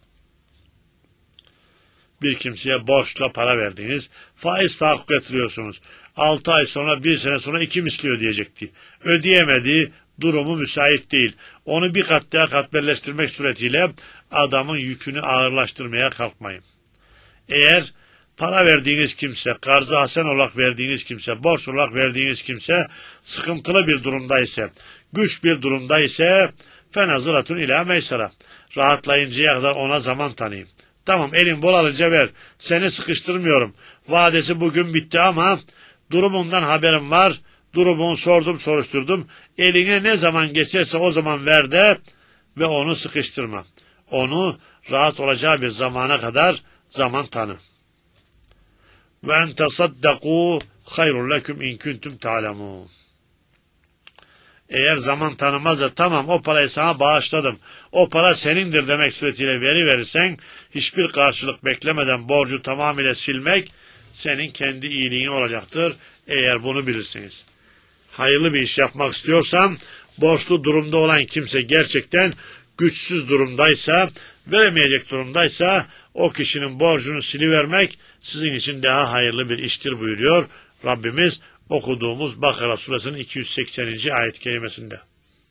Bir kimseye borçla para verdiniz, faiz tahakkuk ettiriyorsunuz. 6 ay sonra, 1 sene sonra 2 misli ödeyecekti. Ödeyemedi, durumu müsait değil. Onu bir kat daha katmerleştirmek suretiyle adamın yükünü ağırlaştırmaya kalkmayın. Eğer para verdiğiniz kimse, karzı hasen olarak verdiğiniz kimse, borç olarak verdiğiniz kimse sıkıntılı bir durumdaysa, güç bir durumdaysa fenazıratun ilâ meysara. Rahatlayıncaya kadar ona zaman tanıyın. Tamam elin bol alınca ver. Seni sıkıştırmıyorum. Vadesi bugün bitti ama durumundan haberim var. Durumunu sordum, soruşturdum. Eline ne zaman geçerse o zaman ver de ve onu sıkıştırma. Onu rahat olacağı bir zamana kadar zaman tanı. Ve en tasaddakû hayrun leküm in kuntum ta'lemûn. Eğer zaman tanımaz da tamam o parayı sana bağışladım, o para senindir demek suretiyle verirsen, hiçbir karşılık beklemeden borcu tamamıyla silmek senin kendi iyiliğin olacaktır eğer bunu bilirsiniz. Hayırlı bir iş yapmak istiyorsan, borçlu durumda olan kimse gerçekten güçsüz durumdaysa, veremeyecek durumdaysa o kişinin borcunu silivermek sizin için daha hayırlı bir iştir buyuruyor Rabbimiz okuduğumuz Bakara suresinin 280. ayet-i kerimesinde.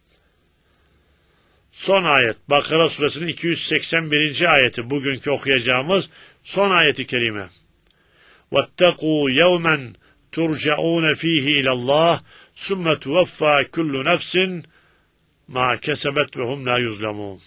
Son ayet Bakara suresinin 281. ayeti bugünkü okuyacağımız son ayet-i kerime. وَاتَّقُوا يَوْمًا تُرْجَعُونَ ف۪يهِ اِلَى اللّٰهِ ثُمَّ تُوَفَّى كُلُّ نَفْسٍ مَا كَسَبَتْ وَهُمْ لَا يُظْلَمُونَ.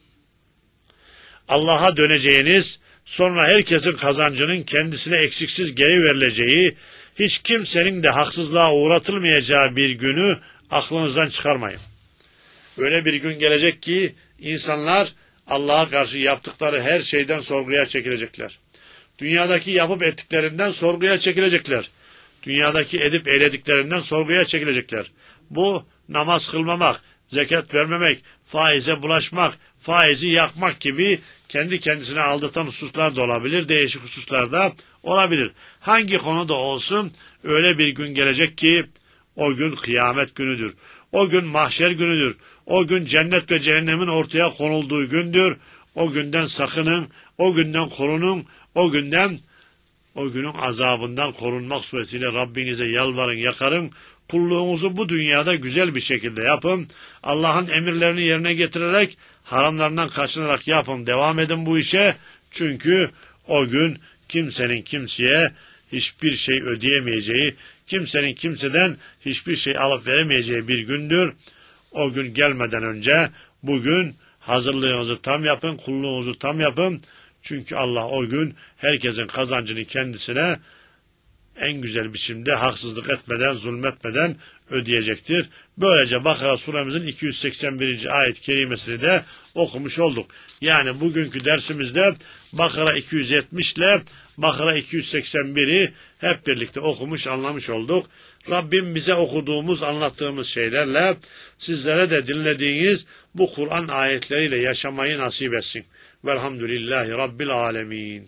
Allah'a döneceğiniz, sonra herkesin kazancının kendisine eksiksiz geri verileceği, hiç kimsenin de haksızlığa uğratılmayacağı bir günü aklınızdan çıkarmayın. Öyle bir gün gelecek ki insanlar Allah'a karşı yaptıkları her şeyden sorguya çekilecekler. Dünyadaki yapıp ettiklerinden sorguya çekilecekler. Dünyadaki edip eylediklerinden sorguya çekilecekler. Bu namaz kılmamak, zekat vermemek, faize bulaşmak, faizi yakmak gibi kendi kendisine aldatan hususlar da olabilir, değişik hususlar da olabilir. Hangi konuda olsun öyle bir gün gelecek ki o gün kıyamet günüdür. O gün mahşer günüdür. O gün cennet ve cehennemin ortaya konulduğu gündür. O günden sakının, o günden korunun, o günün azabından korunmak suretiyle Rabbinize yalvarın, yakarın. Kulluğunuzu bu dünyada güzel bir şekilde yapın. Allah'ın emirlerini yerine getirerek, haramlarından kaçınarak yapın. Devam edin bu işe. Çünkü o gün kimsenin kimseye hiçbir şey ödeyemeyeceği, Kimsenin kimseden hiçbir şey alıp veremeyeceği bir gündür. O gün gelmeden önce bugün hazırlığınızı tam yapın, kulluğunuzu tam yapın. Çünkü Allah o gün herkesin kazancını kendisine en güzel biçimde haksızlık etmeden, zulmetmeden ödeyecektir. Böylece Bakara suremizin 281. ayet-i kerimesini de okumuş olduk. Yani bugünkü dersimizde Bakara 270 ile Bakara 281'i hep birlikte okumuş, anlamış olduk. Rabbim bize okuduğumuz, anlattığımız şeylerle sizlere de dinlediğiniz bu Kur'an ayetleriyle yaşamayı nasip etsin. Velhamdülillahi Rabbil alemin.